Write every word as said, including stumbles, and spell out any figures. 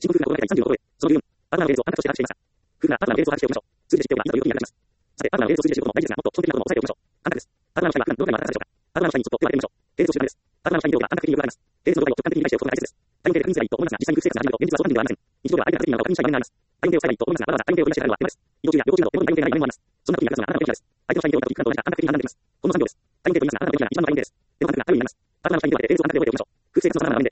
深刻な心が第さんじゅうのところへ、その理由、パートナーのベースを暗黒として把握していました。夫婦がパートナーのベースを把握しておきましょう。通じて知っておけばいざという時に役立ちます。さて、パートナーのベースを通じて知ることも大事ですが、もっと基本的なことも押さえておきましょう。簡単です。パートナーの社員は普段どのくらいの働かれでしょうか。パートナーの社員にちょっと手を挙げてみましょう。ベースを知るためです。パートナーの社員に量が安定的によくあります。ベースの度合いを直感的に理解しておくことが大切です。体温計で確認すればいいと思いますが、実際に夫婦生活が始まると現実はそう簡単ではありません。日常では相手が確認なのかを確認したい場面があります。体温計を使えばいいと思いますが、わざわざ体温計を取り出してやるのは手間です。移動中や旅行中など手元に体温計がない場面もあります。そんな時に役立つのがあなたの元気です。相手の社員で多いかと一貫と同じか安定的に判断できます。このさんびょうです。体温計と言いますが、あなたの元気が一番の体温計です。でもなくなったようになります。パートナーの社員ではベースを安定的に覚えておきましょう。夫婦生活の様々な場面で